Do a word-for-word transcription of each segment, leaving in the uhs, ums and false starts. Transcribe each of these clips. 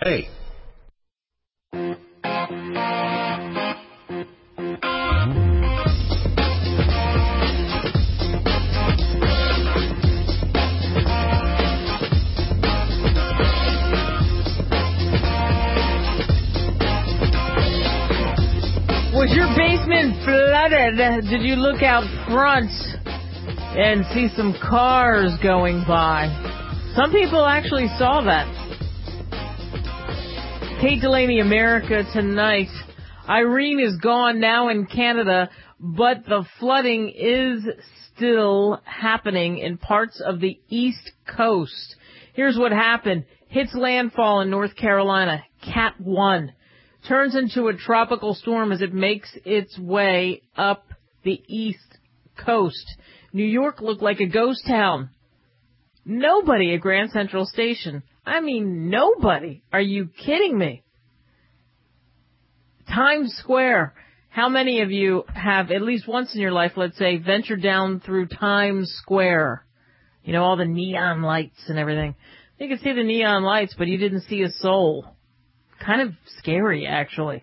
Hey. Was your basement flooded? Did you look out front and see some cars going by? Some people actually saw that. Kate Delaney, America Tonight. Irene is gone now in Canada, but the flooding is still happening in parts of the East Coast. Here's what happened. Hits landfall in North Carolina, Cat one. Turns into a tropical storm as it makes its way up the East Coast. New York looked like a ghost town. Nobody at Grand Central Station. I mean, nobody. Are you kidding me? Times Square. How many of you have, at least once in your life, let's say, ventured down through Times Square? You know, all the neon lights and everything. You could see the neon lights, but you didn't see a soul. Kind of scary, actually.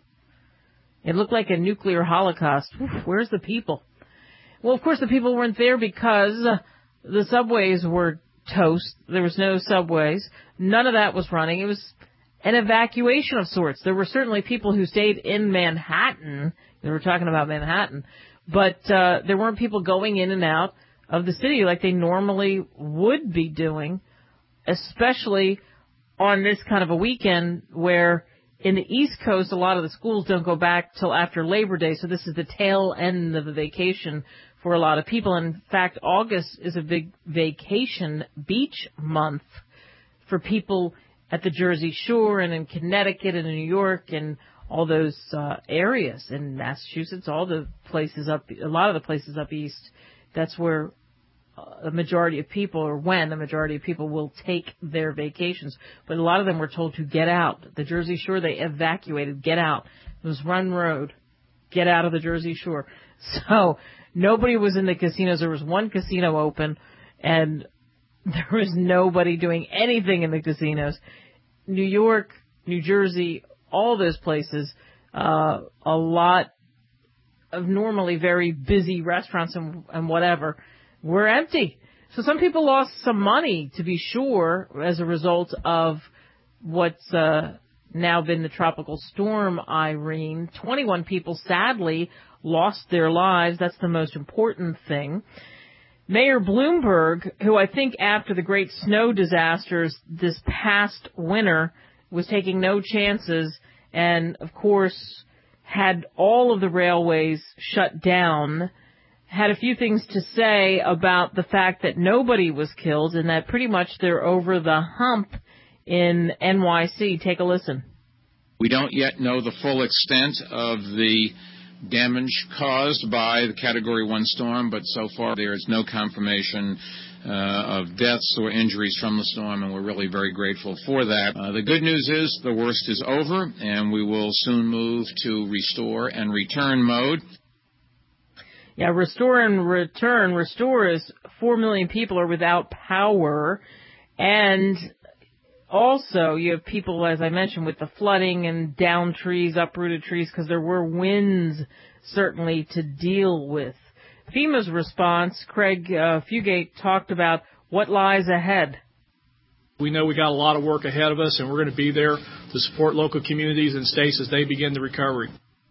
It looked like a nuclear holocaust. Oof, where's the people? Well, of course, the people weren't there because the subways were toast. There was no subways. None of that was running. It was an evacuation of sorts. There were certainly people who stayed in Manhattan. They were talking about Manhattan. But uh, there weren't people going in and out of the city like they normally would be doing, especially on this kind of a weekend where in the East Coast, a lot of the schools don't go back till after Labor Day, so this is the tail end of the vacation for a lot of people. In fact, August is a big vacation beach month for people at the Jersey Shore and in Connecticut and in New York and all those uh, areas. In Massachusetts, all the places up, a lot of the places up east, that's where a majority of people, or when a majority of people will take their vacations. But a lot of them were told to get out. The Jersey Shore, they evacuated, get out. It was Run Road, get out of the Jersey Shore. So nobody was in the casinos. There was one casino open, and there was nobody doing anything in the casinos. New York, New Jersey, all those places, uh, a lot of normally very busy restaurants and, and whatever, were empty. So some people lost some money, to be sure, as a result of what's uh, now been the tropical storm Irene. twenty-one people, sadly, lost their lives. That's the most important thing. Mayor Bloomberg, who I think after the great snow disasters this past winter was taking no chances and, of course, had all of the railways shut down, had a few things to say about the fact that nobody was killed and that pretty much they're over the hump in N Y C. Take a listen. We don't yet know the full extent of the damage caused by the Category one storm, but so far there is no confirmation uh, of deaths or injuries from the storm, and we're really very grateful for that. Uh, the good news is the worst is over, and we will soon move to restore and return mode. Yeah, restore and return. Restore is four million people are without power. And also you have people, as I mentioned, with the flooding and down trees, uprooted trees, because there were winds certainly to deal with. FEMA's response, Craig uh, Fugate talked about what lies ahead. We know we got a lot of work ahead of us, and we're going to be there to support local communities and states as they begin the recovery.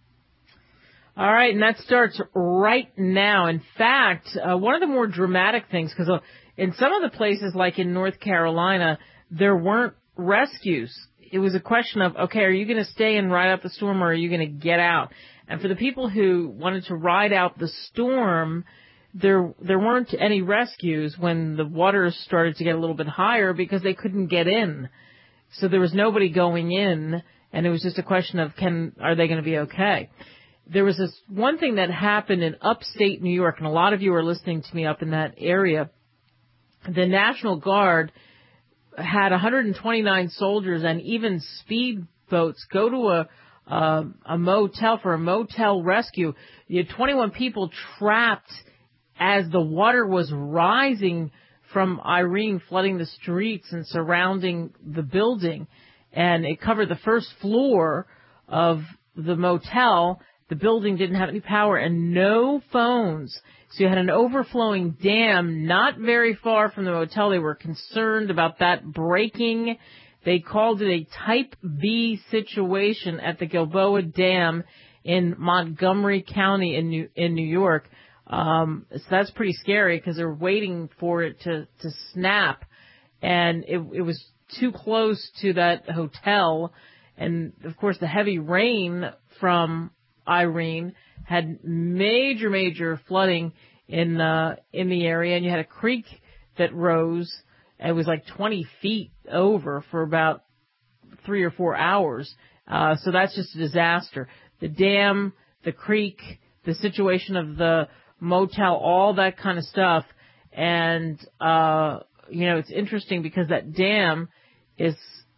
All right, and that starts right now. In fact, uh, one of the more dramatic things, because uh, in some of the places, like in North Carolina, there weren't rescues. It was a question of, okay, are you going to stay and ride out the storm, or are you going to get out? And for the people who wanted to ride out the storm, there there weren't any rescues when the water started to get a little bit higher because they couldn't get in. So there was nobody going in, and it was just a question of, can are they going to be okay? There was this one thing that happened in upstate New York, and a lot of you are listening to me up in that area. The National Guard had one hundred twenty-nine soldiers and even speedboats go to a uh, a motel for a motel rescue. You had twenty-one people trapped as the water was rising from Irene, flooding the streets and surrounding the building. and it covered the first floor of the motel. The building didn't have any power and no phones. So you had an overflowing dam not very far from the motel. They were concerned about that breaking. They called it a Type B situation at the Gilboa Dam in Montgomery County in New, in New York. Um, so that's pretty scary because they're waiting for it to, to snap. And it, it was too close to that hotel. And, of course, the heavy rain from Irene had major, major flooding in uh, in the area. And you had a creek that rose. It was like twenty feet over for about three or four hours. Uh, so that's just a disaster. The dam, the creek, the situation of the motel, all that kind of stuff. And, uh, you know, it's interesting because that dam is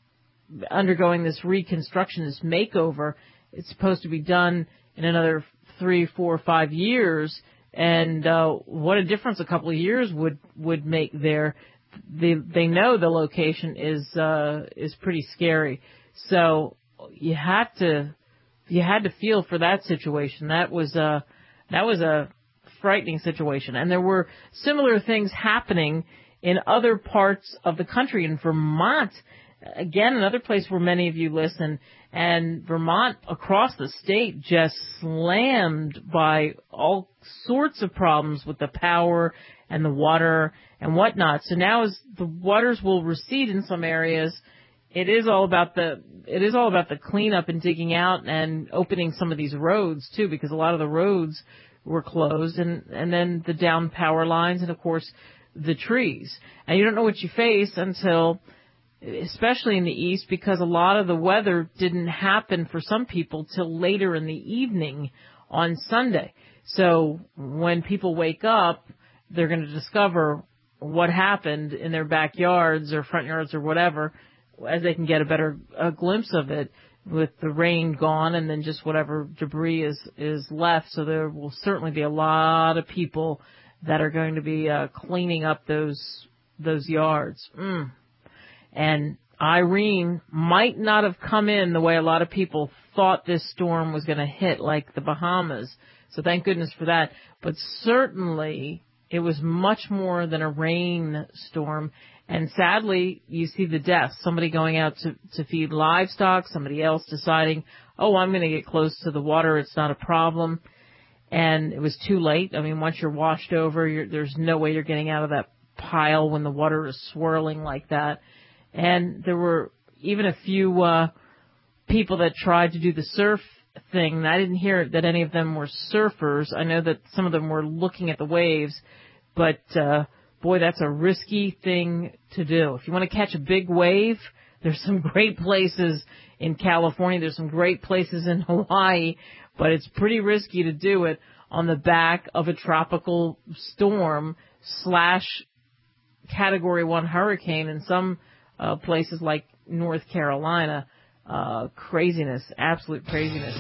undergoing this reconstruction, this makeover. It's supposed to be done in another three, four, five years. And, uh, what a difference a couple of years would, would make there. They, they know the location is, uh, is pretty scary. So you had to, you had to feel for that situation. That was a, that was a frightening situation. And there were similar things happening in other parts of the country. In Vermont, again, another place where many of you listen, and Vermont across the state just slammed by all sorts of problems with the power and the water and whatnot. So now as the waters will recede in some areas, it is all about the, it is all about the cleanup and digging out and opening some of these roads too, because a lot of the roads were closed, and, and then the down power lines and of course the trees. And you don't know what you face until, especially in the east, because a lot of the weather didn't happen for some people till later in the evening on Sunday. So when people wake up, they're going to discover what happened in their backyards or front yards or whatever, as they can get a better a glimpse of it with the rain gone and then just whatever debris is, is left. So there will certainly be a lot of people that are going to be uh, cleaning up those those yards. Mm. And Irene might not have come in the way a lot of people thought this storm was going to hit, like the Bahamas. So thank goodness for that. But certainly it was much more than a rain storm. And sadly, you see the deaths. Somebody going out to, to feed livestock, somebody else deciding, oh, I'm going to get close to the water. It's not a problem. And it was too late. I mean, once you're washed over, you're, there's no way you're getting out of that pile when the water is swirling like that. And there were even a few uh, people that tried to do the surf thing. And I didn't hear that any of them were surfers. I know that some of them were looking at the waves. But, uh, boy, that's a risky thing to do. If you want to catch a big wave, there's some great places in California. There's some great places in Hawaii. But it's pretty risky to do it on the back of a tropical storm slash Category one hurricane in some uh, places like North Carolina. Uh, craziness, absolute craziness.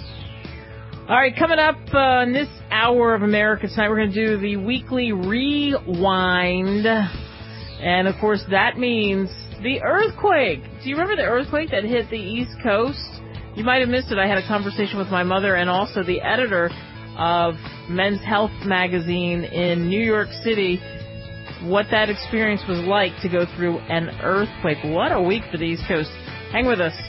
All right, coming up uh, in this hour of America Tonight, we're going to do the weekly rewind. And, of course, that means the earthquake. Do you remember the earthquake that hit the East Coast? You might have missed it. I had a conversation with my mother and also the editor of Men's Health magazine in New York City, what that experience was like to go through an earthquake. What a week for the East Coast. Hang with us.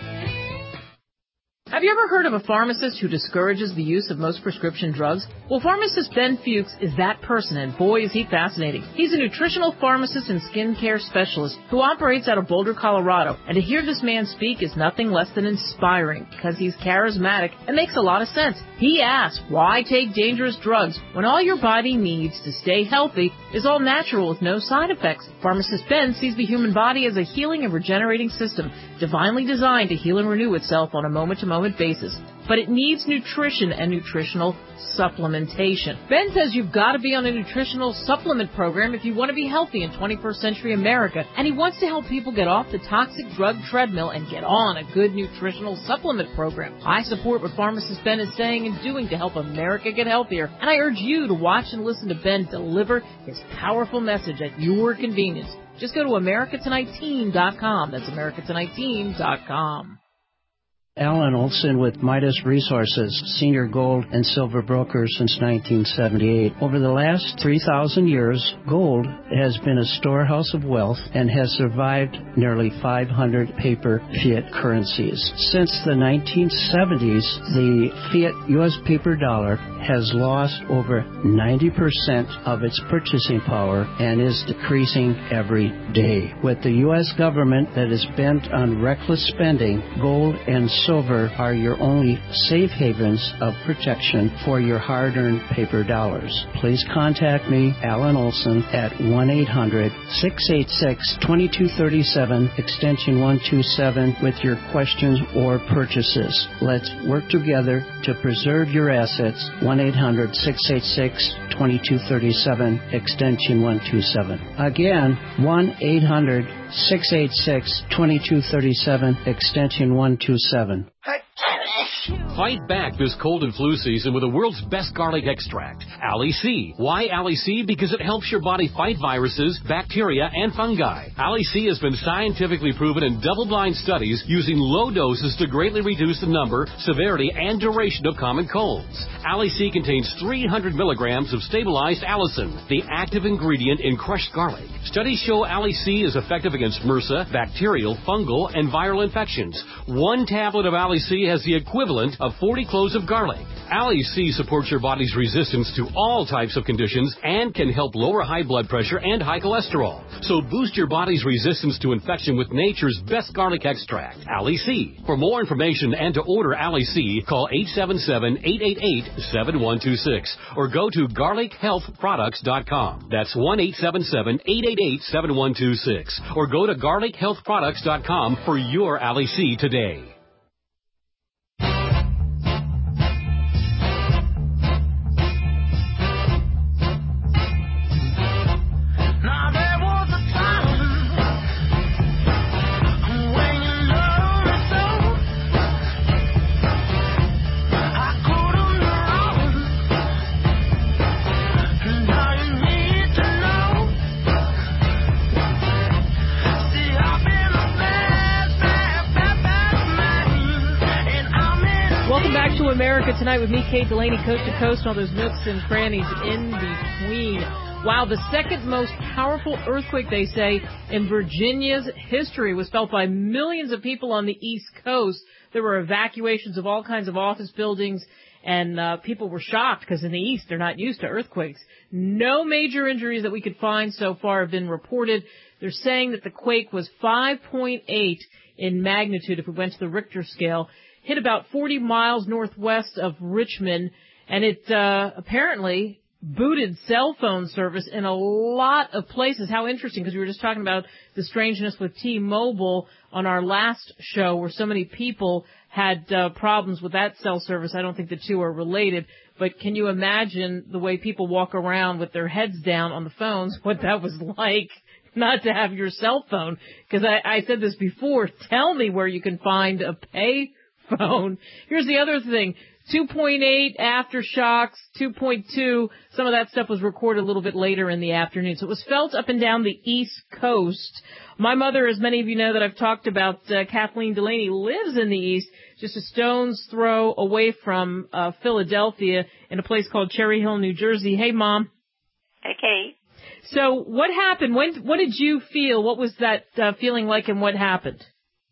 Have you ever heard of a pharmacist who discourages the use of most prescription drugs? Well, pharmacist Ben Fuchs is that person, and boy, is he fascinating. He's a nutritional pharmacist and skincare specialist who operates out of Boulder, Colorado. And to hear this man speak is nothing less than inspiring, because he's charismatic and makes a lot of sense. He asks, why take dangerous drugs when all your body needs to stay healthy is all natural with no side effects? Pharmacist Ben sees the human body as a healing and regenerating system, divinely designed to heal and renew itself on a moment-to-moment basis. But it needs nutrition and nutritional supplementation. Ben says you've got to be on a nutritional supplement program if you want to be healthy in twenty-first century America, and he wants to help people get off the toxic drug treadmill and get on a good nutritional supplement program. I support what pharmacist Ben is saying and doing to help America get healthier, and I urge you to watch and listen to Ben deliver his powerful message at your convenience. Just go to America Tonight Team dot com. That's America Tonight Team dot com. Alan Olson with Midas Resources, senior gold and silver broker since nineteen seventy-eight. Over the last three thousand years, gold has been a storehouse of wealth and has survived nearly five hundred paper fiat currencies. Since the nineteen seventies, the fiat U S paper dollar has lost over ninety percent of its purchasing power and is decreasing every day. With the U S government that is bent on reckless spending, gold and silver are your only safe havens of protection for your hard-earned paper dollars. Please contact me, Alan Olson, at one eight hundred, six eight six, two two three seven, extension one two seven with your questions or purchases. Let's work together to preserve your assets. one eight hundred, six eight six, two two three seven, extension one two seven. Again, one eight hundred, six eight six, two two three seven, extension one two seven. Fight back this cold and flu season with the world's best garlic extract, Ali C. Why Ali C? Because it helps your body fight viruses, bacteria, and fungi. Ali C has been scientifically proven in double-blind studies using low doses to greatly reduce the number, severity, and duration of common colds. Ali C contains three hundred milligrams of stabilized allicin, the active ingredient in crushed garlic. Studies show Ali C is effective against MRSA, bacterial, fungal, and viral infections. One tablet of Ali C has the equivalent of forty cloves of garlic. Ali C supports your body's resistance to all types of conditions and can help lower high blood pressure and high cholesterol. So boost your body's resistance to infection with nature's best garlic extract, Ali C. For more information and to order Ali C, call eight seven seven, eight eight eight, seven one two six or go to garlic health products dot com. That's one eight seven seven, eight eight eight, seven one two six or go to garlic health products dot com for your Ali C today. America Tonight with me, Kate Delaney, coast to coast, and all those nooks and crannies in between. Wow, the second most powerful earthquake, they say, in Virginia's history was felt by millions of people on the East Coast. There were evacuations of all kinds of office buildings, and uh, people were shocked because in the East they're not used to earthquakes. No major injuries that we could find so far have been reported. They're saying that the quake was five point eight in magnitude if we went to the Richter scale. Hit about forty miles northwest of Richmond, and it uh, apparently booted cell phone service in a lot of places. How interesting, because we were just talking about the strangeness with T-Mobile on our last show where so many people had uh, problems with that cell service. I don't think the two are related, but can you imagine the way people walk around with their heads down on the phones, what that was like not to have your cell phone? Because I, I said this before, tell me where you can find a pay phone. Here's the other thing. two point eight aftershocks, two point two. Some of that stuff was recorded a little bit later in the afternoon. So it was felt up and down the East Coast. My mother, as many of you know that I've talked about, uh, Kathleen Delaney, lives in the East, just a stone's throw away from uh, Philadelphia in a place called Cherry Hill, New Jersey. Hey, Mom. Hey, Kate. So what happened? When? What did you feel? What was that uh, feeling like, and what happened?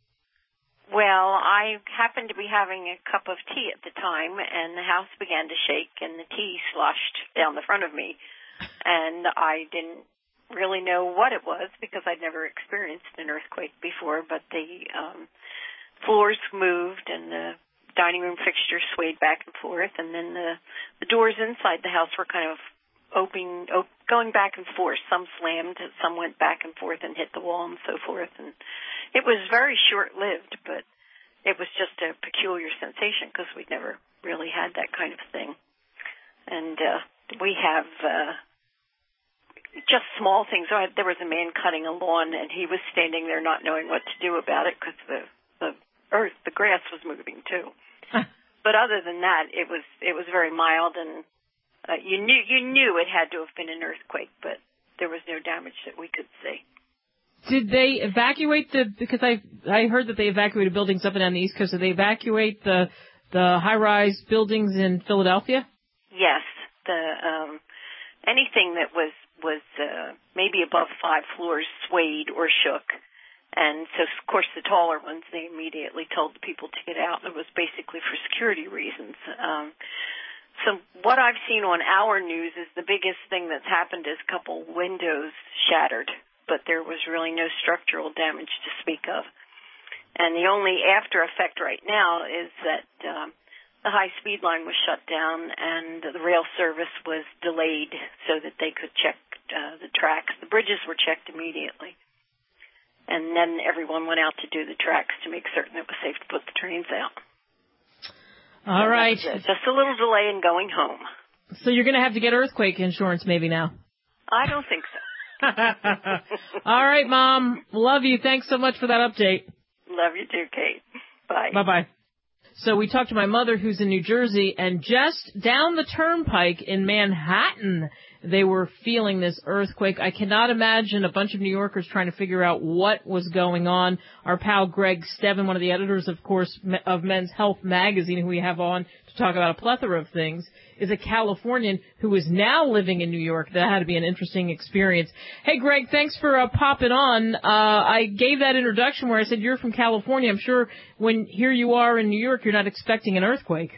Well, I happened to be having a cup of tea at the time, and the house began to shake, and the tea sloshed down the front of me. And I didn't really know what it was because I'd never experienced an earthquake before, but the um, floors moved and the dining room fixtures swayed back and forth, and then the, the doors inside the house were kind of opening, op- going back and forth. Some slammed, some went back and forth and hit the wall and so forth. And it was very short-lived, but it was just a peculiar sensation because we'd never really had that kind of thing. And uh, we have uh, just small things. There was a man cutting a lawn, and he was standing there not knowing what to do about it because the, the earth, the grass was moving too. But other than that, it was it was very mild, and uh, you knew you knew it had to have been an earthquake, but there was no damage that we could see. Did they evacuate the, because I I heard that they evacuated buildings up and down the East Coast. Did they evacuate the the high-rise buildings in Philadelphia? Yes. The um, anything that was, was uh, maybe above five floors swayed or shook. And so, of course, the taller ones, they immediately told the people to get out. It was basically for security reasons. Um, so what I've seen on our news is the biggest thing that's happened is a couple windows shattered, but there was really no structural damage to speak of. And the only after effect right now is that um, the high-speed line was shut down and the rail service was delayed so that they could check uh, the tracks. The bridges were checked immediately. And then everyone went out to do the tracks to make certain it was safe to put the trains out. All so right. Just a little delay in going home. So you're going to have to get earthquake insurance maybe now. I don't think so. All right, Mom. Love you. Thanks so much for that update. Love you too, Kate. Bye. Bye-bye. So we talked to my mother who's in New Jersey, and just down the turnpike in Manhattan, they were feeling this earthquake. I cannot imagine a bunch of New Yorkers trying to figure out what was going on. Our pal Greg Steven, one of the editors, of course, of Men's Health magazine, who we have on to talk about a plethora of things, is a Californian who is now living in New York. That had to be an interesting experience. Hey, Greg, thanks for uh, popping on. Uh, I gave that introduction where I said you're from California. I'm sure when here you are in New York, you're not expecting an earthquake.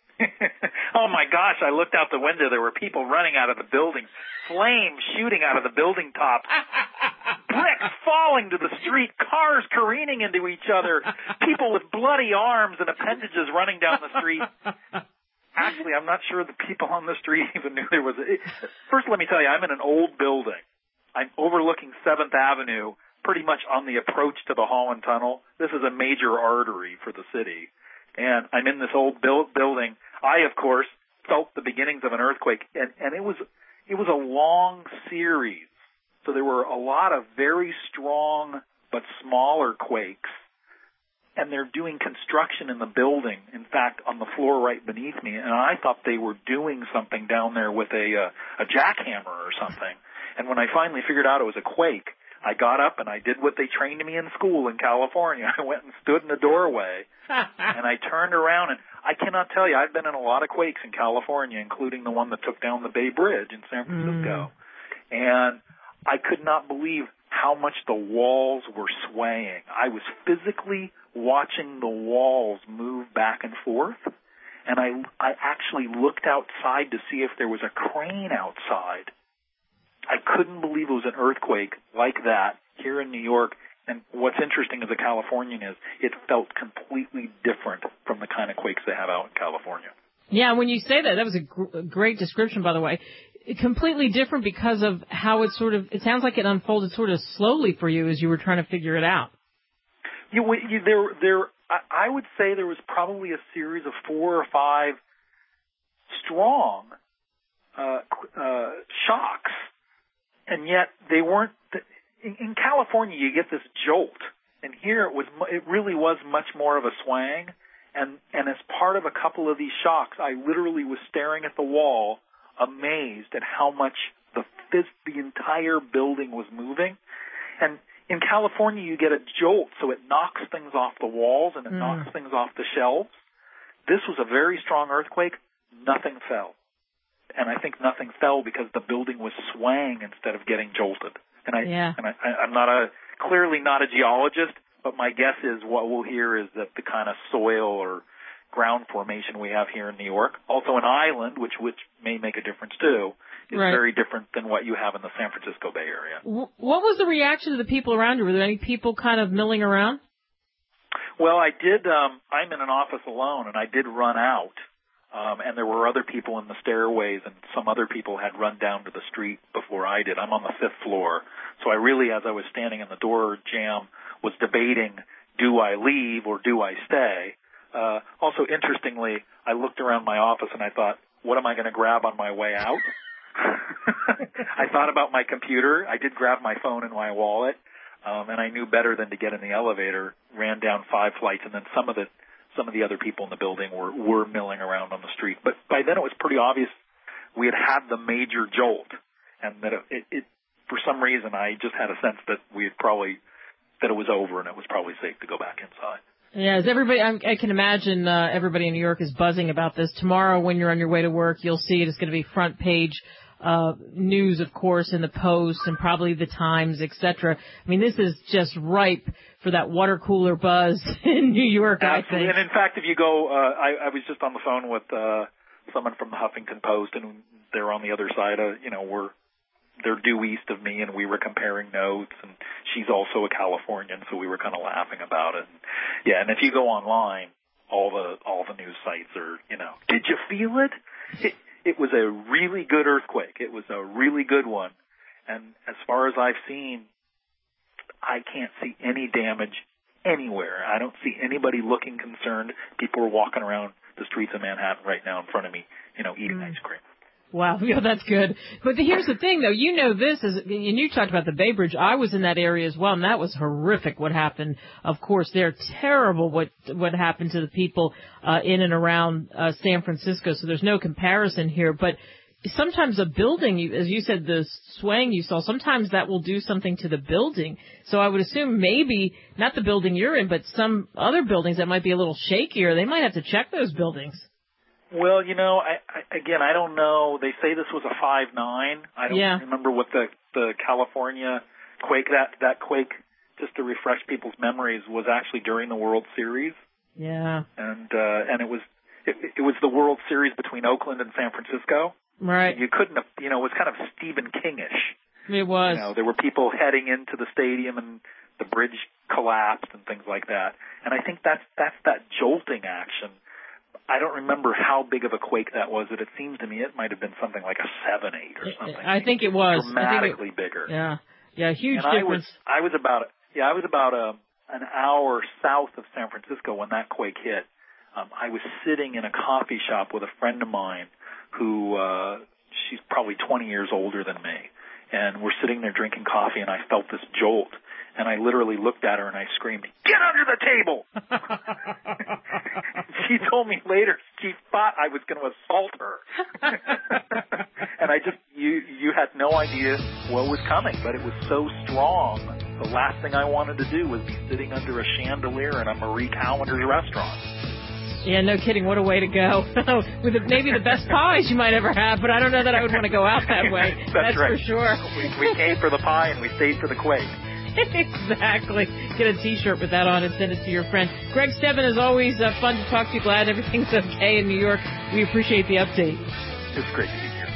Oh, my gosh, I looked out the window. There were people running out of the building, flames shooting out of the building tops, bricks falling to the street, cars careening into each other, people with bloody arms and appendages running down the street. Actually, I'm not sure the people on the street even knew there was a... First, let me tell you, I'm in an old building. I'm overlooking seventh Avenue, pretty much on the approach to the Holland Tunnel. This is a major artery for the city. And I'm in this old build, building. I, of course, felt the beginnings of an earthquake, and, and it was it was a long series. So there were a lot of very strong but smaller quakes, and they're doing construction in the building, in fact, on the floor right beneath me, and I thought they were doing something down there with a, uh, a jackhammer or something. And when I finally figured out it was a quake, I got up and I did what they trained me in school in California. I went and stood in the doorway, and I turned around, and I cannot tell you, I've been in a lot of quakes in California, including the one that took down the Bay Bridge in San Francisco. Mm. And I could not believe how much the walls were swaying. I was physically watching the walls move back and forth, and I, I actually looked outside to see if there was a crane outside. I couldn't believe it was an earthquake like that here in New York. And what's interesting as a Californian is it felt completely different from the kind of quakes they have out in California. Yeah, when you say that, that was a gr- great description, by the way. Completely different because of how it sort of, it sounds like it unfolded sort of slowly for you as you were trying to figure it out. You, you, there, there, I would say there was probably a series of four or five strong uh, uh, shocks. And yet they weren't. In, in California, you get this jolt, and here it was. It really was much more of a swang. And and as part of a couple of these shocks, I literally was staring at the wall, amazed at how much the the entire building was moving. And in California, you get a jolt, so it knocks things off the walls and it mm. knocks things off the shelves. This was a very strong earthquake. Nothing fell. And I think nothing fell because the building was swaying instead of getting jolted. And I, yeah. and I, I'm not a, clearly not a geologist, but my guess is what we'll hear is that the kind of soil or ground formation we have here in New York, also an island, which, which may make a difference too, is right. very different than what you have in the San Francisco Bay Area. What was the reaction of the people around you? Were there any people kind of milling around? Well, I did, um, I'm in an office alone, and I did run out. Um, and there were other people in the stairways, and some other people had run down to the street before I did. I'm on the fifth floor. So I really, as I was standing in the door jamb, was debating, do I leave or do I stay? Uh, also, interestingly, I looked around my office and I thought, what am I going to grab on my way out? I thought about my computer. I did grab my phone and my wallet, um, and I knew better than to get in the elevator, ran down five flights, and then some of the Some of the other people in the building were, were milling around on the street. But by then it was pretty obvious we had had the major jolt, and that it, it, for some reason, I just had a sense that we had probably, that it was over and it was probably safe to go back inside. Yeah, as everybody, I can imagine uh, everybody in New York is buzzing about this. Tomorrow, when you're on your way to work, you'll see it is going to be front page uh news, of course, in the Post and probably the Times, et cetera. I mean, this is just ripe for that water cooler buzz in New York, Absolutely. I think. And in fact, if you go, uh, I, I was just on the phone with uh, someone from the Huffington Post, and they're on the other side of, you know, we're they're due east of me, and we were comparing notes, and she's also a Californian, so we were kind of laughing about it. And, yeah, and if you go online, all the all the news sites are, you know, did you feel it? It, it was a really good earthquake. It was a really good one. And as far as I've seen, I can't see any damage anywhere. I don't see anybody looking concerned. People are walking around the streets of Manhattan right now in front of me, you know, eating mm. ice cream. Wow, yeah, that's good. But the, here's the thing, though. You know this, is, and you talked about the Bay Bridge. I was in that area as well, and that was horrific what happened. Of course, they're terrible what what happened to the people uh, in and around uh, San Francisco, so there's no comparison here. But sometimes a building, as you said, the swaying you saw, sometimes that will do something to the building. So I would assume maybe not the building you're in, but some other buildings that might be a little shakier, they might have to check those buildings. Well, you know, I, I, again, I don't know. They say this was a five nine. I don't yeah. remember what the, the California quake, that, that quake, just to refresh people's memories, was actually during the World Series. Yeah. And, uh, and it was, it, it was the World Series between Oakland and San Francisco. Right. And you couldn't have, you know, it was kind of Stephen King-ish. It was. You know, there were people heading into the stadium and the bridge collapsed and things like that. And I think that's, that's that jolting action. I don't remember how big of a quake that was, but it seems to me it might have been something like a seven eight or something. I think it was. Dramatically it, bigger. Yeah. Yeah, huge and difference. I was, I was about, yeah, I was about a, an hour south of San Francisco when that quake hit. Um, I was sitting in a coffee shop with a friend of mine who, uh, she's probably twenty years older than me. And we're sitting there drinking coffee, and I felt this jolt. And I literally looked at her and I screamed, "Get under the table!" She told me later she thought I was going to assault her. And I just, you, you had no idea what was coming, but it was so strong. The last thing I wanted to do was be sitting under a chandelier in a Marie Callender's restaurant. Yeah, no kidding. What a way to go. With the, maybe the best pies you might ever have, but I don't know that I would want to go out that way. That's, That's right. for sure. We, we came for the pie and we stayed for the quake. Exactly. Get a T-shirt with that on and send it to your friend. Greg Stebben, as always, uh, fun to talk to you. Glad everything's okay in New York. We appreciate the update. It's great to be here.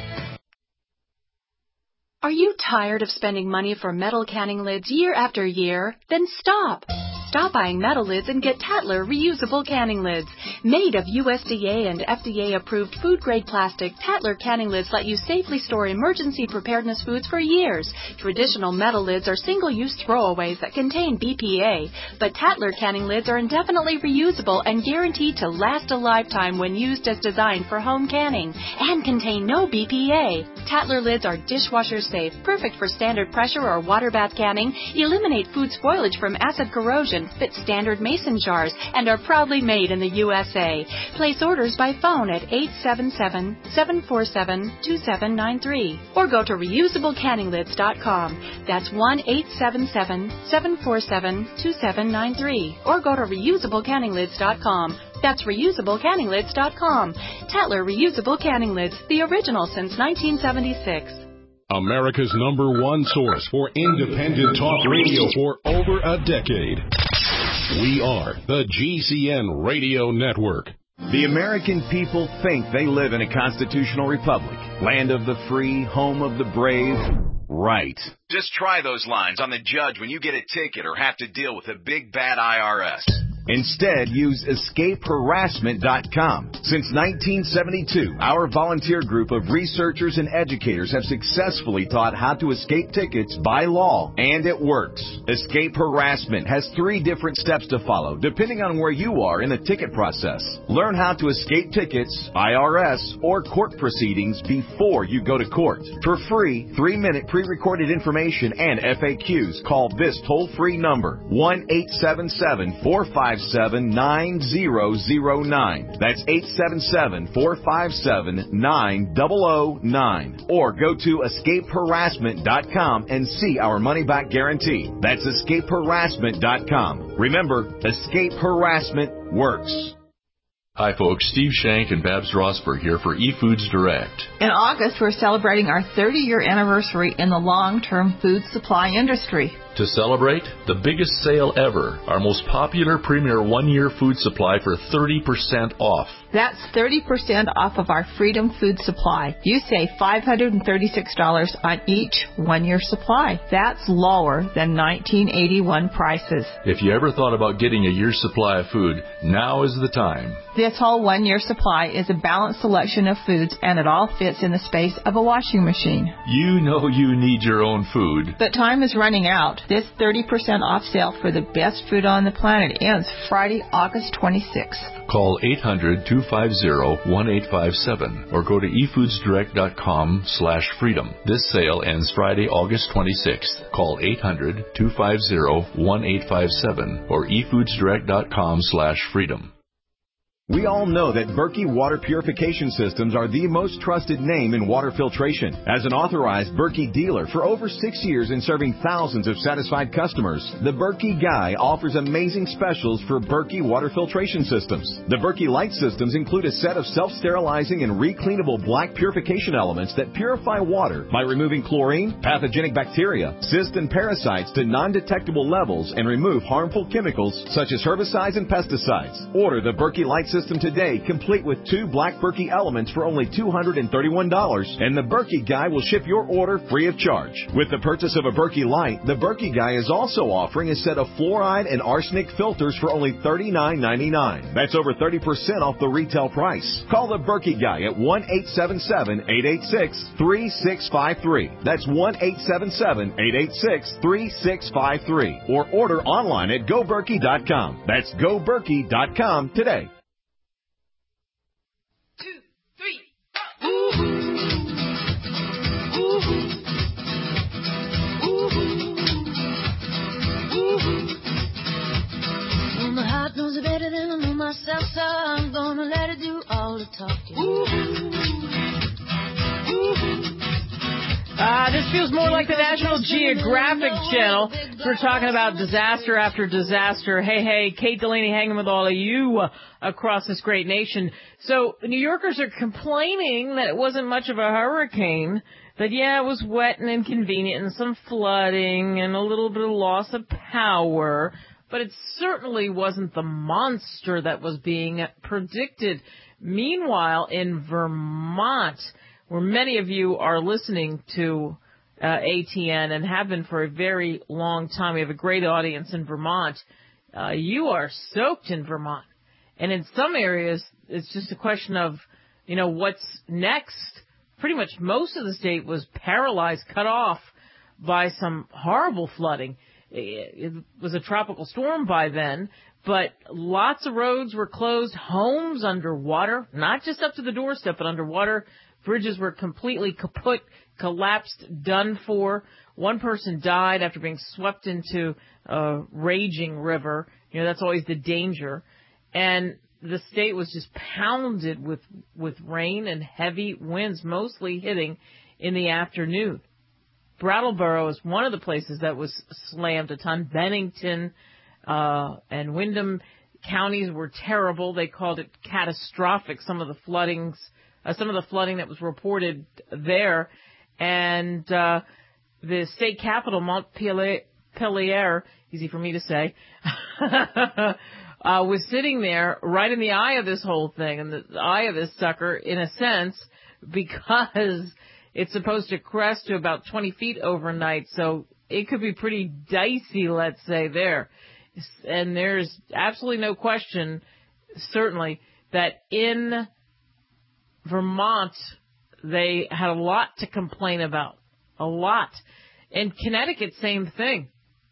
Are you tired of spending money for metal canning lids year after year? Then stop. Stop buying metal lids and get Tatler reusable canning lids. Made of U S D A and F D A-approved food-grade plastic, Tatler canning lids let you safely store emergency preparedness foods for years. Traditional metal lids are single-use throwaways that contain B P A, but Tatler canning lids are indefinitely reusable and guaranteed to last a lifetime when used as designed for home canning, and contain no B P A. Tatler lids are dishwasher safe, perfect for standard pressure or water bath canning, eliminate food spoilage from acid corrosion, fit standard mason jars, and are proudly made in the U S A. Place orders by phone at eight seven seven, seven four seven, two seven nine three or go to reusable canning lids dot com. That's one eight seven seven, seven four seven, two seven nine three or go to reusable canning lids dot com. That's reusable canning lids dot com. Tatler Reusable Canning Lids, the original since nineteen seventy-six. America's number one source for independent talk radio for over a decade. We are the G C N Radio Network. The American people think they live in a constitutional republic, land of the free, home of the brave. Right. Just try those lines on the judge when you get a ticket or have to deal with a big bad I R S. Instead, use escape harassment dot com. Since nineteen seventy-two, our volunteer group of researchers and educators have successfully taught how to escape tickets by law, and it works. Escape Harassment has three different steps to follow, depending on where you are in the ticket process. Learn how to escape tickets, I R S, or court proceedings before you go to court. For free, three-minute pre-recorded information and F A Qs, call this toll-free number, one eight seven seven, four five five seven, nine zero zero nine. That's eight seven seven, four five seven, nine zero zero nine. Or go to escape harassment dot com and see our money-back guarantee. That's escape harassment dot com. Remember, Escape Harassment works. Hi folks, Steve Shank and Babs Rosberg here for eFoods Direct. In August, we're celebrating our thirty-year anniversary in the long-term food supply industry. To celebrate, the biggest sale ever, our most popular premier one-year food supply for thirty percent off. That's thirty percent off of our Freedom Food Supply. You save five hundred thirty-six dollars on each one-year supply. That's lower than nineteen eighty-one prices. If you ever thought about getting a year's supply of food, now is the time. This whole one-year supply is a balanced selection of foods, and it all fits in the space of a washing machine. You know you need your own food. But time is running out. This thirty percent off sale for the best food on the planet ends Friday, August twenty-sixth. Call eight hundred, two five zero, one eight five seven or go to e foods direct dot com slash freedom. This sale ends Friday, August twenty-sixth. Call eight hundred, two five zero, one eight five seven or e foods direct dot com slash freedom. We all know that Berkey Water Purification Systems are the most trusted name in water filtration. As an authorized Berkey dealer for over six years and serving thousands of satisfied customers, the Berkey Guy offers amazing specials for Berkey Water Filtration Systems. The Berkey Light Systems include a set of self-sterilizing and recleanable black purification elements that purify water by removing chlorine, pathogenic bacteria, cysts, and parasites to non-detectable levels and remove harmful chemicals such as herbicides and pesticides. Order the Berkey Light System today, complete with two black Berkey elements for only two hundred thirty-one dollars, and the Berkey Guy will ship your order free of charge. With the purchase of a Berkey Light, the Berkey Guy is also offering a set of fluoride and arsenic filters for only thirty-nine ninety-nine. That's over thirty percent off the retail price. Call the Berkey Guy at one eight seven seven, eight eight six, three six five three. That's one eight seven seven, eight eight six, three six five three. Or order online at go berkey dot com. That's go berkey dot com today. Knows it better than I know myself, so I'm gonna let it do all the talking. Uh, this feels more like the National Geographic Channel. We're talking about disaster after disaster. Hey, hey, Kate Delaney hanging with all of you uh, across this great nation. So New Yorkers are complaining that it wasn't much of a hurricane, that, yeah, it was wet and inconvenient and some flooding and a little bit of loss of power. But it certainly wasn't the monster that was being predicted. Meanwhile, in Vermont, where many of you are listening to uh, A T N and have been for a very long time, we have a great audience in Vermont. Uh, you are soaked in Vermont. And in some areas, it's just a question of, you know, what's next. Pretty much most of the state was paralyzed, cut off by some horrible flooding. It was a tropical storm by then, but lots of roads were closed, homes underwater, not just up to the doorstep, but underwater. Bridges were completely kaput, collapsed, done for. One person died after being swept into a raging river. You know, that's always the danger. And the state was just pounded with, with rain and heavy winds, mostly hitting in the afternoon. Brattleboro is one of the places that was slammed a ton. Bennington uh, and Windham counties were terrible. They called it catastrophic, some of the floodings, uh, some of the flooding that was reported there. And uh, the state capital, Montpelier, easy for me to say, uh, was sitting there right in the eye of this whole thing, in the eye of this sucker, in a sense, because it's supposed to crest to about twenty feet overnight, so it could be pretty dicey, let's say, there. And there's absolutely no question, certainly, that in Vermont, they had a lot to complain about. A lot. In Connecticut, same thing.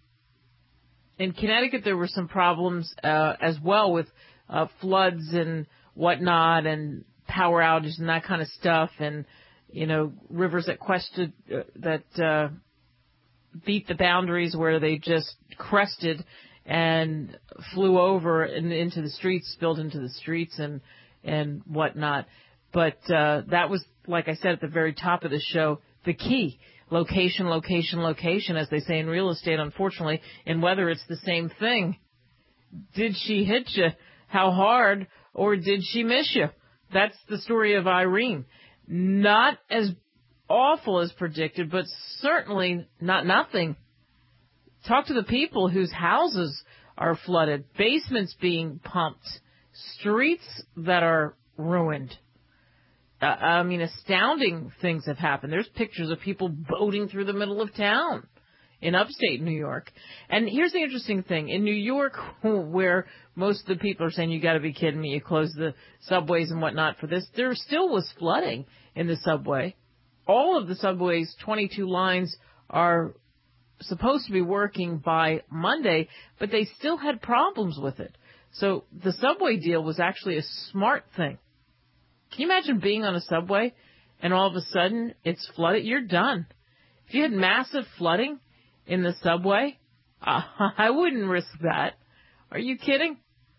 In Connecticut, there were some problems uh, as well with uh, floods and whatnot and power outages and that kind of stuff, and you know, rivers that quested, uh, that uh, beat the boundaries where they just crested and flew over and into the streets, spilled into the streets and and whatnot. But uh, that was, like I said at the very top of the show, the key. Location, location, location, as they say in real estate, unfortunately. In weather, it's the same thing. Did she hit you? How hard? Or did she miss you? That's the story of Irene. Not as awful as predicted, but certainly not nothing. Talk to the people whose houses are flooded, basements being pumped, streets that are ruined. Uh, I mean, astounding things have happened. There's pictures of people boating through the middle of town in upstate New York. And here's the interesting thing. In New York, where most of the people are saying, you got to be kidding me, you closed the subways and whatnot for this, there still was flooding in the subway. All of the subway's twenty-two lines are supposed to be working by Monday, but they still had problems with it. So the subway deal was actually a smart thing. Can you imagine being on a subway and all of a sudden it's flooded? You're done. If you had massive flooding in the subway, uh, I wouldn't risk that. Are you kidding?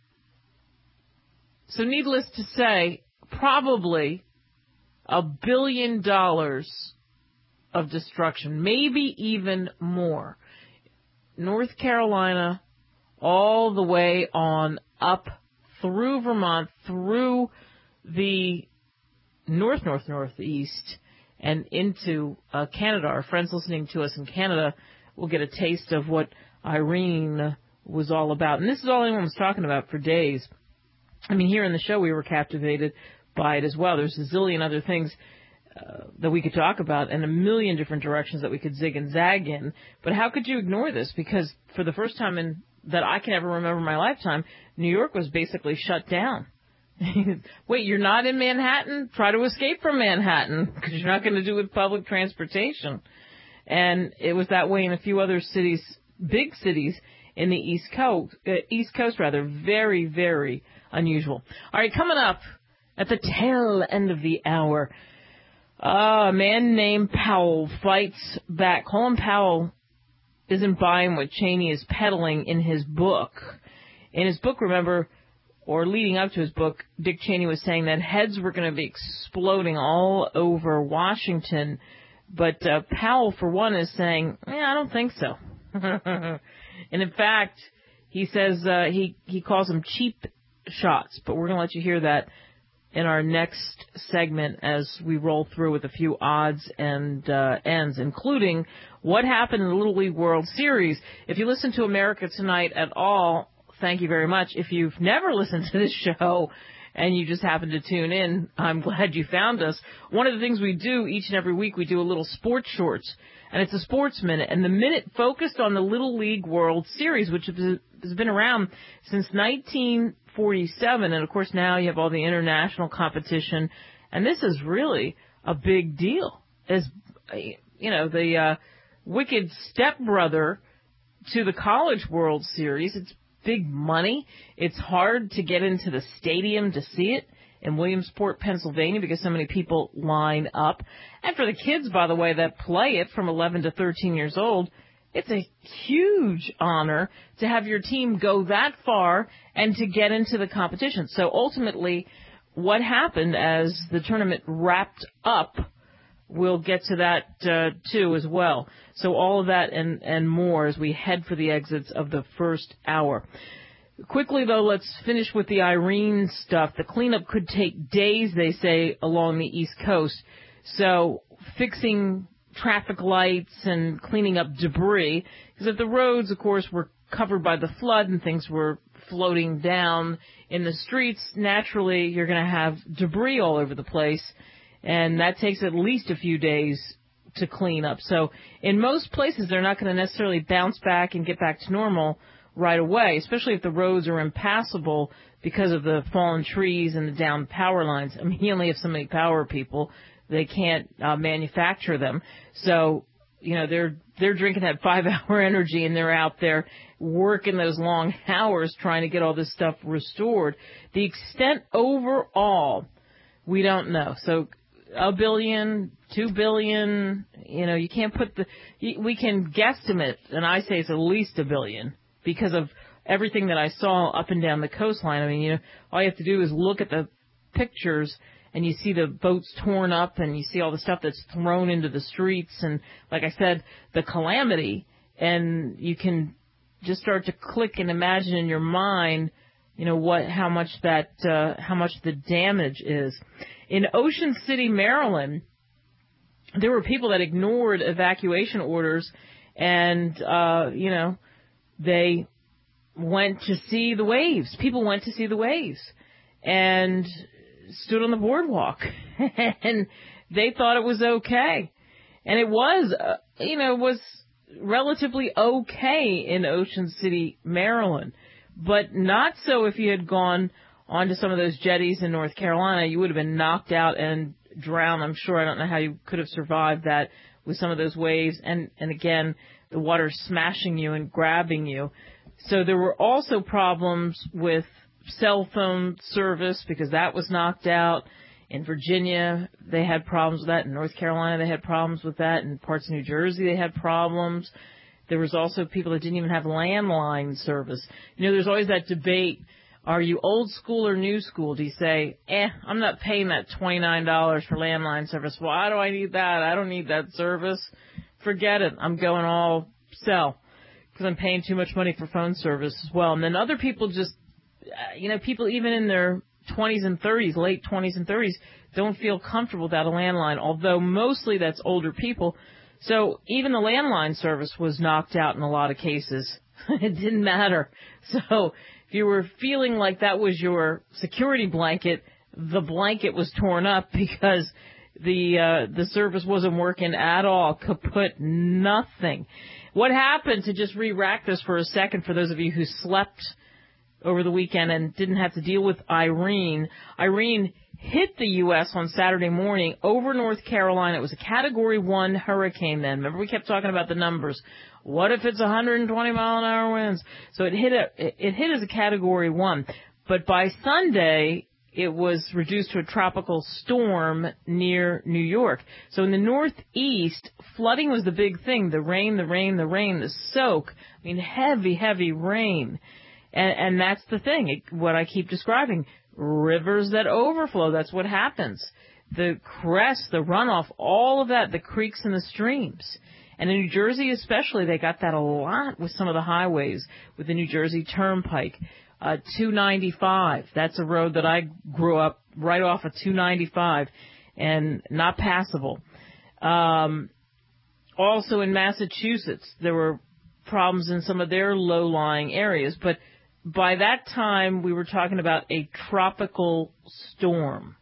So needless to say, probably a billion dollars of destruction, maybe even more. North Carolina, all the way on up through Vermont, through the north, north, northeast, and into uh, Canada. Our friends listening to us in Canada will get a taste of what Irene was all about. And this is all anyone was talking about for days. I mean, here in the show, we were captivated by it as well. There's a zillion other things uh, that we could talk about and a million different directions that we could zig and zag in. But how could you ignore this? Because for the first time in that I can ever remember in my lifetime, New York was basically shut down. Wait, you're not in Manhattan? Try to escape from Manhattan because you're not going to do it with public transportation. And it was that way in a few other cities, big cities in the East Coast, uh, East Coast rather. Very, very unusual. All right, coming up at the tail end of the hour, uh, a man named Powell fights back. Colin Powell isn't buying what Cheney is peddling in his book. In his book, remember, or leading up to his book, Dick Cheney was saying that heads were going to be exploding all over Washington. But uh, Powell, for one, is saying, yeah, I don't think so. And in fact, he says uh, he, he calls them cheap shots. But we're going to let you hear that in our next segment as we roll through with a few odds and uh, ends, including what happened in the Little League World Series. If you listen to America Tonight at all, thank you very much. If you've never listened to this show and you just happen to tune in, I'm glad you found us. One of the things we do each and every week, we do a little sports shorts, and it's a sports minute. And the minute focused on the Little League World Series, which has been around since nineteen forty-seven. And, of course, now you have all the international competition. And this is really a big deal. As, you know, the uh, wicked stepbrother to the College World Series. It's big money. It's hard to get into the stadium to see it in Williamsport, Pennsylvania, because so many people line up. And for the kids, by the way, that play it from eleven to thirteen years old, it's a huge honor to have your team go that far and to get into the competition. So ultimately, what happened as the tournament wrapped up, we'll get to that uh, too as well. So all of that and, and more as we head for the exits of the first hour. Quickly, though, let's finish with the Irene stuff. The cleanup could take days, they say, along the East Coast. So fixing traffic lights and cleaning up debris, because if the roads, of course, were covered by the flood and things were floating down in the streets, naturally you're going to have debris all over the place, and that takes at least a few days to clean up. So in most places, they're not going to necessarily bounce back and get back to normal right away, especially if the roads are impassable because of the fallen trees and the downed power lines. I mean, you only have so many power people. They can't uh, manufacture them. So, you know, they're they're drinking that five-hour energy, and they're out there working those long hours trying to get all this stuff restored. The extent overall, we don't know. So a billion, two billion, you know, you can't put the – we can guesstimate, and I say it's at least a billion because of everything that I saw up and down the coastline. I mean, you know, all you have to do is look at the pictures and you see the boats torn up and you see all the stuff that's thrown into the streets. And like I said, the calamity, and you can just start to click and imagine in your mind, you know, what, how much that, uh, how much the damage is. In Ocean City, Maryland, there were people that ignored evacuation orders and, uh, you know, they went to see the waves. People went to see the waves and stood on the boardwalk and they thought it was okay. And it was, uh, you know, was relatively okay in Ocean City, Maryland, but not so if you had gone onto some of those jetties in North Carolina. You would have been knocked out and drowned. I'm sure. I don't know how you could have survived that with some of those waves. And, and again, the water smashing you and grabbing you. So there were also problems with cell phone service because that was knocked out. In Virginia, they had problems with that. In North Carolina, they had problems with that. In parts of New Jersey, they had problems. There was also people that didn't even have landline service. You know, there's always that debate. Are you old school or new school? Do you say, eh, I'm not paying that twenty-nine dollars for landline service. Why do I need that? I don't need that service. Forget it. I'm going all cell because I'm paying too much money for phone service as well. And then other people just, you know, people even in their twenties and thirties, late twenties and thirties, don't feel comfortable without a landline, although mostly that's older people. So even the landline service was knocked out in a lot of cases. It didn't matter. So if you were feeling like that was your security blanket, the blanket was torn up because the uh, the service wasn't working at all. Kaput, nothing. What happened, to just re-rack this for a second for those of you who slept over the weekend and didn't have to deal with Irene. Irene hit the U S on Saturday morning over North Carolina. It was a Category one hurricane then. Remember, we kept talking about the numbers. What if it's one hundred twenty mile an hour winds? So it hit a, it hit as a Category one. But by Sunday, it was reduced to a tropical storm near New York. So in the Northeast, flooding was the big thing. The rain, the rain, the rain, the soak. I mean, heavy, heavy rain. And, and that's the thing, it, what I keep describing. Rivers that overflow, that's what happens. The crest, the runoff, all of that, the creeks and the streams. And in New Jersey especially, they got that a lot with some of the highways, with the New Jersey Turnpike. Uh, two ninety-five, that's a road that I grew up right off of two ninety-five and not passable. Um, also in Massachusetts, there were problems in some of their low-lying areas, but by that time, we were talking about a tropical storm.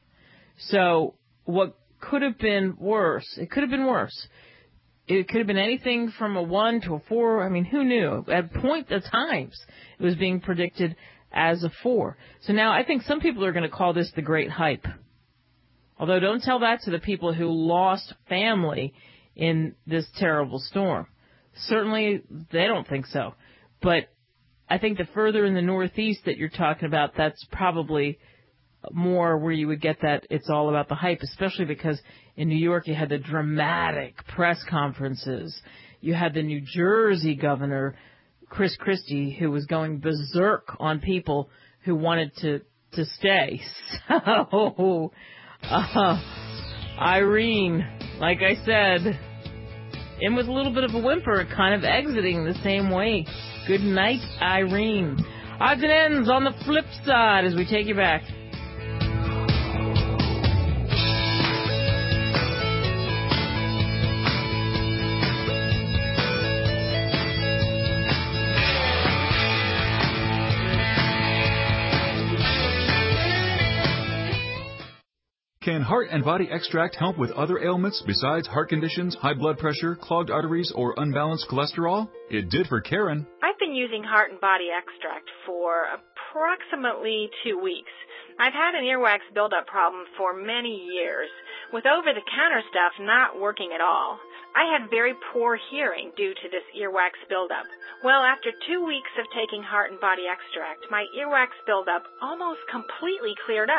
So what could have been worse? It could have been worse. It could have been anything from a one to a four. I mean, who knew? At point of times, it was being predicted as a four. So now I think some people are going to call this the great hype. Although don't tell that to the people who lost family in this terrible storm. Certainly, they don't think so. But I think the further in the Northeast that you're talking about, that's probably more where you would get that it's all about the hype, especially because in New York you had the dramatic press conferences. You had the New Jersey governor, Chris Christie, who was going berserk on people who wanted to, to stay. So, uh, Irene, like I said, in with a little bit of a whimper, kind of exiting the same way. Good night, Irene. Odds and ends on the flip side as we take you back. Can Heart and Body Extract help with other ailments besides heart conditions, high blood pressure, clogged arteries, or unbalanced cholesterol? It did for Karen. I've been using Heart and Body Extract for approximately two weeks. I've had an earwax buildup problem for many years, with over-the-counter stuff not working at all. I had very poor hearing due to this earwax buildup. Well, after two weeks of taking Heart and Body Extract, my earwax buildup almost completely cleared up.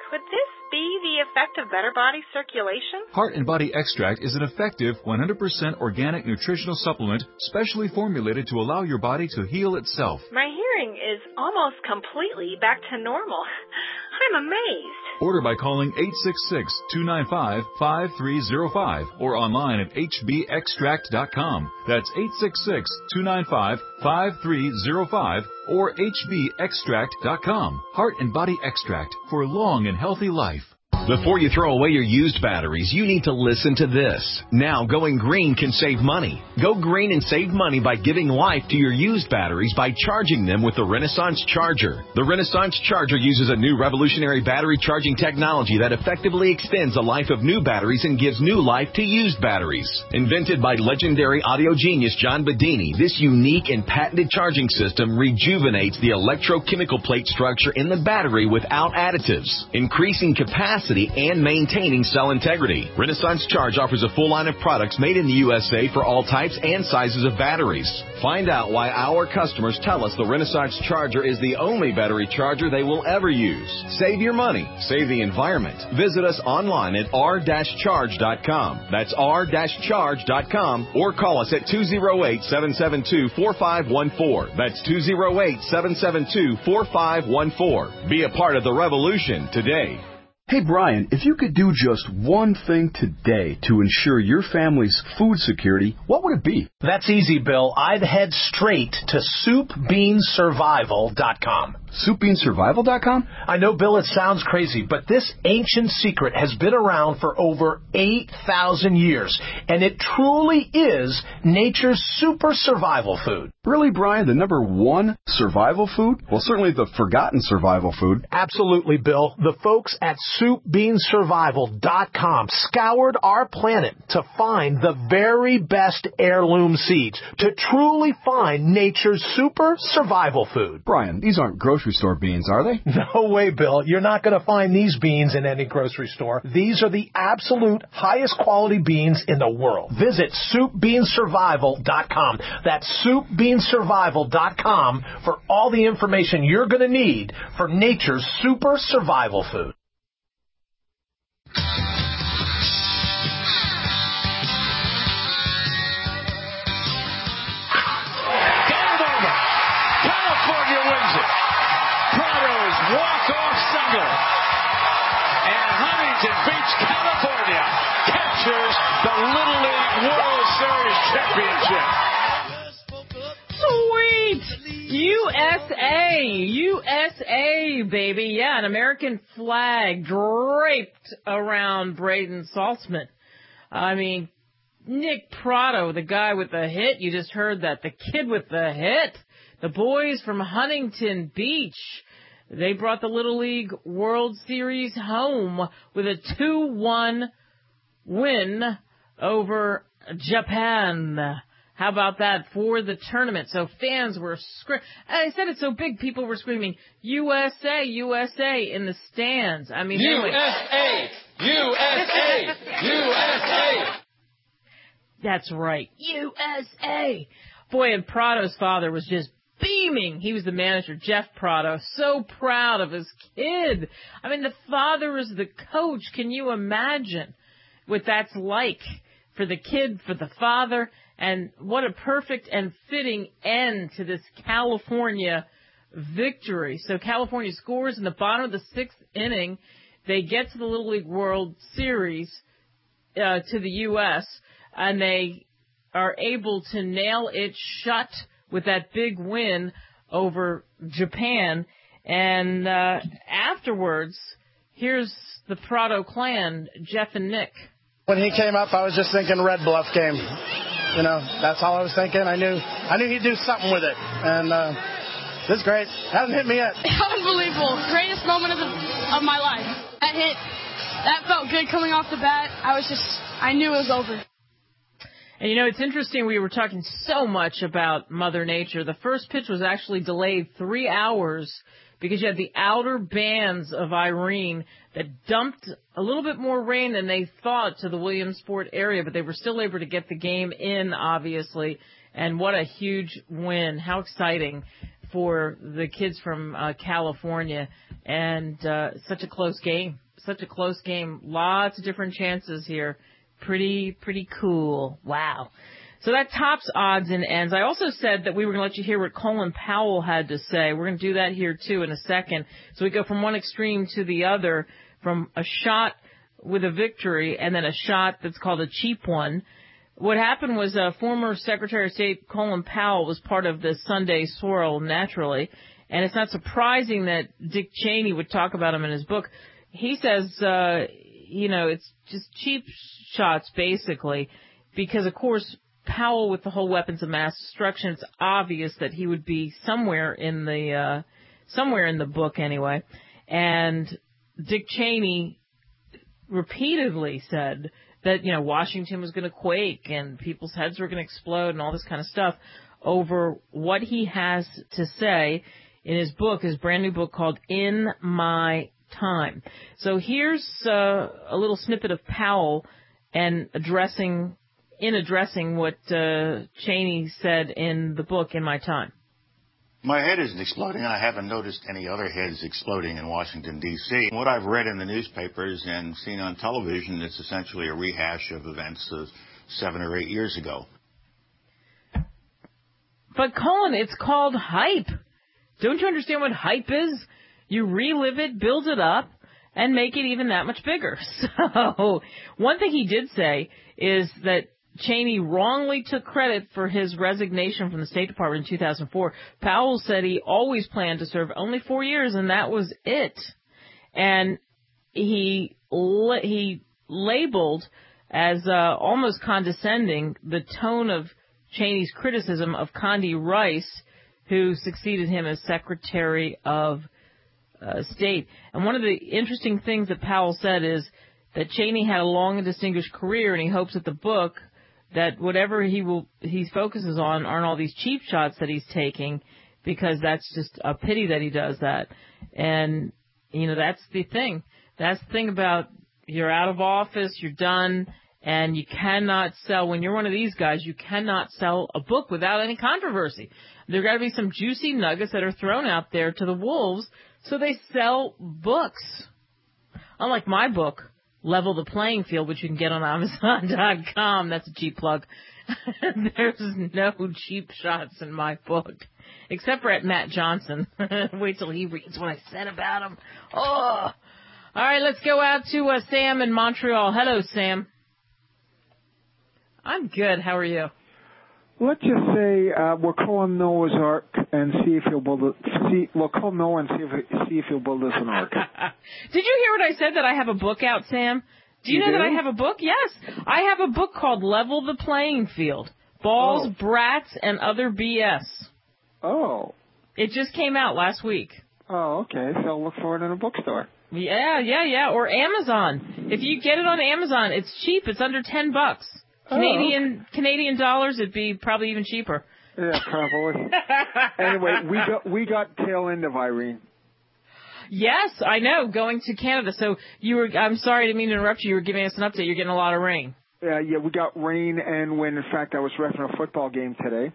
Could this be the effect of better body circulation? Heart and Body Extract is an effective one hundred percent organic nutritional supplement specially formulated to allow your body to heal itself. My hearing is almost completely back to normal. I'm amazed. Order by calling eight six six, two nine five, five three zero five or online at h b extract dot com. That's eight six six, two nine five, five three zero five or h b extract dot com. Heart and Body Extract for a long and healthy life. Before you throw away your used batteries, you need to listen to this. Now, going green can save money. Go green and save money by giving life to your used batteries by charging them with the Renaissance Charger. The Renaissance Charger uses a new revolutionary battery charging technology that effectively extends the life of new batteries and gives new life to used batteries. Invented by legendary audio genius John Bedini, this unique and patented charging system rejuvenates the electrochemical plate structure in the battery without additives, increasing capacity and maintaining cell integrity. Renaissance Charge offers a full line of products made in the U S A for all types and sizes of batteries. Find out why our customers tell us the Renaissance Charger is the only battery charger they will ever use. Save your money. Save the environment. Visit us online at r dash charge dot com. That's r dash charge dot com or call us at two oh eight, seven seven two, four five one four. That's two oh eight, seven seven two, four five one four. Be a part of the revolution today. Hey, Brian, if you could do just one thing today to ensure your family's food security, what would it be? That's easy, Bill. I'd head straight to soup bean survival dot com. soup bean survival dot com? I know, Bill, it sounds crazy, but this ancient secret has been around for over eight thousand years, and it truly is nature's super survival food. Really, Brian? The number one survival food? Well, certainly the forgotten survival food. Absolutely, Bill. The folks at soup bean survival dot com scoured our planet to find the very best heirloom seeds, to truly find nature's super survival food. Brian, these aren't grocery store beans, are they? No way, Bill. You're not going to find these beans in any grocery store. These are the absolute highest quality beans in the world. Visit soup bean survival dot com. That's soup bean survival dot com for all the information you're going to need for nature's super survival food. Walk-off single. And Huntington Beach, California captures the Little League World Series championship. Sweet! U S A! U S A, baby. Yeah, an American flag draped around Braden Saltzman. I mean, Nick Prado, the guy with the hit. You just heard that. The kid with the hit. The boys from Huntington Beach. They brought the Little League World Series home with a two one win over Japan. How about that for the tournament? So fans were screaming. I said it's so big, people were screaming, U S A, U S A in the stands. I mean, U S A, U S A, U S A. That's right, U S A. Boy, and Prado's father was just beaming. He was the manager, Jeff Prado, so proud of his kid. I mean, the father is the coach. Can you imagine what that's like for the kid, for the father? And what a perfect and fitting end to this California victory. So California scores in the bottom of the sixth inning. They get to the Little League World Series uh, to the U S, and they are able to nail it shut with that big win over Japan. And uh, afterwards, here's the Prado clan, Jeff and Nick. When he came up, I was just thinking Red Bluff game. You know, that's all I was thinking. I knew I knew he'd do something with it. And uh, this is great. Hasn't hit me yet. Unbelievable. Greatest moment of, the, of my life. That hit, that felt good coming off the bat. I was just, I knew it was over. And, you know, it's interesting, we were talking so much about Mother Nature. The first pitch was actually delayed three hours because you had the outer bands of Irene that dumped a little bit more rain than they thought to the Williamsport area, but they were still able to get the game in, obviously. And what a huge win. How exciting for the kids from uh, California, and uh, such a close game. Such a close game. Lots of different chances here. Pretty, pretty cool. Wow. So that tops odds and ends. I also said that we were going to let you hear what Colin Powell had to say. We're going to do that here, too, in a second. So we go from one extreme to the other, from a shot with a victory and then a shot that's called a cheap one. What happened was uh, former Secretary of State Colin Powell was part of the Sunday swirl, naturally, and it's not surprising that Dick Cheney would talk about him in his book. He says, uh, you know, it's just cheap shots, basically, because, of course, Powell, with the whole weapons of mass destruction, it's obvious that he would be somewhere in the uh, somewhere in the book anyway. And Dick Cheney repeatedly said that, you know, Washington was going to quake and people's heads were going to explode and all this kind of stuff over what he has to say in his book, his brand new book called In My Time. So here's uh, a little snippet of Powell and addressing in addressing what uh, Cheney said in the book, In My Time. My head isn't exploding. I haven't noticed any other heads exploding in Washington, D C What I've read in the newspapers and seen on television, it's essentially a rehash of events of seven or eight years ago. But, Colin, it's called hype. Don't you understand what hype is? You relive it, build it up, and make it even that much bigger. So one thing he did say is that Cheney wrongly took credit for his resignation from the State Department in two thousand four. Powell said he always planned to serve only four years, and that was it. And he he labeled as uh, almost condescending the tone of Cheney's criticism of Condi Rice, who succeeded him as Secretary of uh, State. And one of the interesting things that Powell said is that Cheney had a long and distinguished career, and he hopes that the book, that whatever he will he focuses on aren't all these cheap shots that he's taking, because that's just a pity that he does that. And, you know, that's the thing. That's the thing about you're out of office, you're done, and you cannot sell, when you're one of these guys, you cannot sell a book without any controversy. There got to be some juicy nuggets that are thrown out there to the wolves, so they sell books. Unlike my book, Level the Playing Field, which you can get on Amazon dot com. That's a cheap plug. There's no cheap shots in my book, except for at Matt Johnson. Wait till he reads what I said about him. Oh! All right, let's go out to uh, Sam in Montreal. Hello, Sam. I'm good. How are you? Let's just say uh, we'll call him Noah's Ark and see if he'll build it. See, we'll call Noah and see if see if he'll build us an ark. Did you hear what I said? That I have a book out, Sam? Do you, you know do? that I have a book? Yes, I have a book called Level the Playing Field: Balls, oh. Brats, and Other B S. Oh. It just came out last week. Oh, okay. So I'll look for it in a bookstore. Yeah, yeah, yeah. Or Amazon. If you get it on Amazon, it's cheap. It's under ten bucks. Canadian oh. Canadian dollars, it'd be probably even cheaper. Yeah, probably. Anyway, we got we got tail end of Irene. Yes, I know. Going to Canada. So you were. I'm sorry, I didn't mean to interrupt you. You were giving us an update. You're getting a lot of rain. Yeah, yeah. We got rain and wind. In fact, I was reffing a football game today,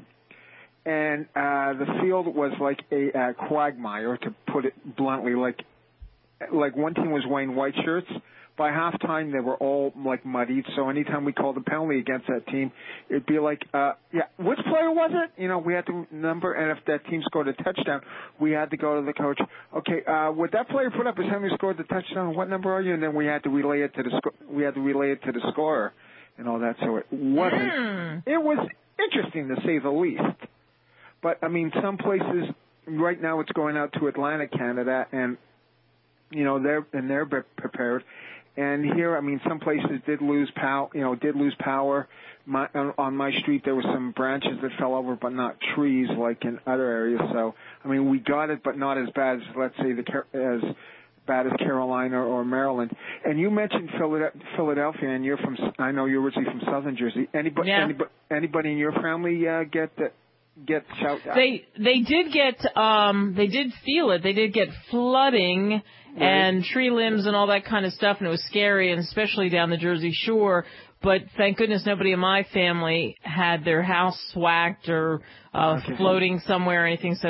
and uh, the field was like a uh, quagmire, to put it bluntly. Like, like one team was wearing white shirts. By halftime, they were all, like, muddied, so anytime we called a penalty against that team, it'd be like, uh, yeah, which player was it? You know, we had to number, and if that team scored a touchdown, we had to go to the coach. Okay, uh, would that player put up his hand who scored the touchdown? What number are you? And then we had to relay it to the sco- we had to relay it to the scorer and all that, so it wasn't. Mm. It was interesting, to say the least. But, I mean, some places, right now it's going out to Atlantic Canada, and, you know, they're, and they're prepared. And here, I mean, some places did lose power, you know, did lose power. My, on my street, there were some branches that fell over, but not trees like in other areas. So, I mean, we got it, but not as bad as, let's say, the as bad as Carolina or Maryland. And you mentioned Philadelphia, and you're from, I know you're originally from Southern Jersey. Anybody, yeah. anybody, anybody in your family uh, get the, get shout out? They they did get um they did feel it. They did get flooding. Right. And tree limbs and all that kind of stuff, and it was scary, and especially down the Jersey Shore. But thank goodness nobody in my family had their house swacked or uh, okay. floating somewhere or anything. So that's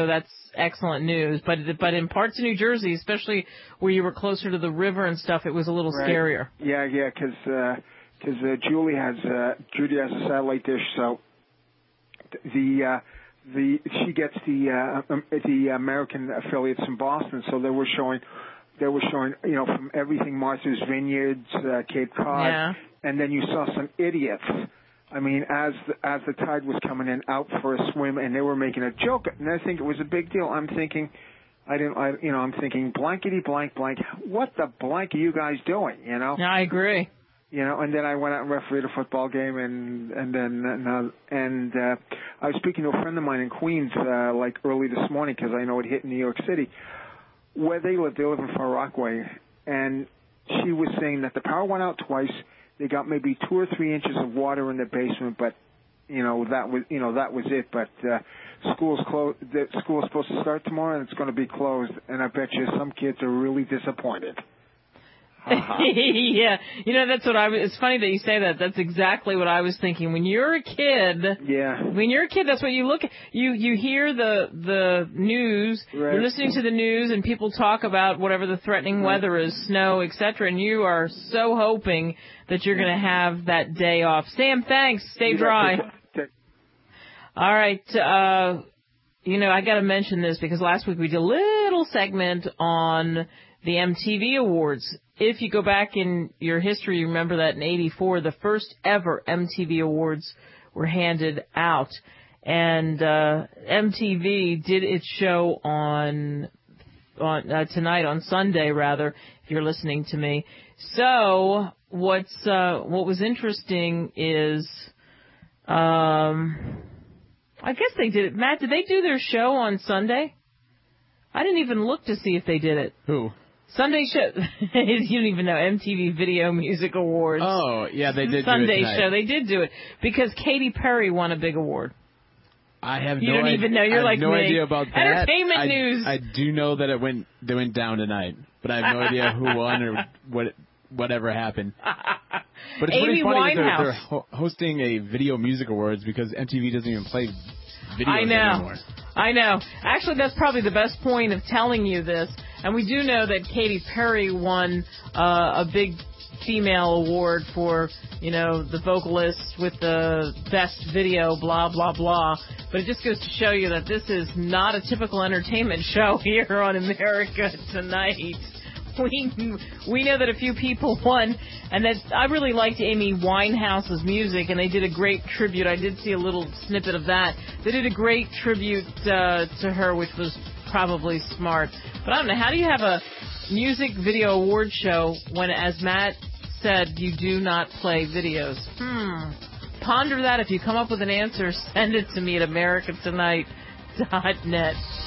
excellent news. But but in parts of New Jersey, especially where you were closer to the river and stuff, it was a little Right. scarier. Yeah, yeah, because uh, cause, uh, Julie has uh, Judy has a satellite dish, so the uh, the she gets the uh, um, the American affiliates in Boston, so they were showing they were showing you know from everything Martha's Vineyards, uh, Cape Cod, Yeah. and then you saw some idiots. I mean, as the, as the tide was coming in, out for a swim, and they were making a joke, and I think it was a big deal. I'm thinking, I didn't, I, you know, I'm thinking blankety blank blank. What the blank are you guys doing? You know? Yeah, I agree. You know, and then I went out and refereed a football game, and and then and, uh, and uh, I was speaking to a friend of mine in Queens, uh, like early this morning, because I know it hit in New York City, where they live. They live in Far Rockaway, and she was saying that the power went out twice. They got maybe two or three inches of water in the basement, but you know that was you know that was it. But uh, school's closed. The school's supposed to start tomorrow, and it's going to be closed. And I bet you some kids are really disappointed. Yeah, you know that's what I was. It's funny that you say that. That's exactly what I was thinking. When you're a kid, yeah. When you're a kid, that's what you look at. You you hear the the news. Right. You're listening to the news, and people talk about whatever the threatening Right. weather is, snow, et cetera. And you are so hoping that you're going to have that day off. Sam, thanks. Stay dry. All right. Uh, you know, I got to mention this because last week we did a little segment on the M T V Awards. If you go back in your history, you remember that in eighty-four, the first ever M T V Awards were handed out. And uh, M T V did its show on on uh, tonight, on Sunday, rather, if you're listening to me. So what's uh, what was interesting is, um, I guess they did it. Matt, did they do their show on Sunday? I didn't even look to see if they did it. Who? Sunday show. You don't even know. M T V Video Music Awards. Oh, yeah, they did Sunday do it tonight. show. They did do it because Katy Perry won a big award. I have You no don't idea. even know. You're I have like no me. idea about that. Entertainment I, news. I do know that it went they went down tonight, but I have no idea who won or what whatever happened. But it's Amy really funny that they're, Winehouse. they're ho- hosting a Video Music Awards because M T V doesn't even play videos I know. anymore. I know. Actually, that's probably the best point of telling you this. And we do know that Katy Perry won uh, a big female award for, you know, the vocalist with the best video, blah, blah, blah. But it just goes to show you that this is not a typical entertainment show here on America Tonight. We we know that a few people won, and that I really liked Amy Winehouse's music, and they did a great tribute. I did see a little snippet of that. They did a great tribute uh, to her, which was probably smart. But I don't know, how do you have a music video award show when, as Matt said, you do not play videos? Hmm. Ponder that. If you come up with an answer, send it to me at america tonight dot net.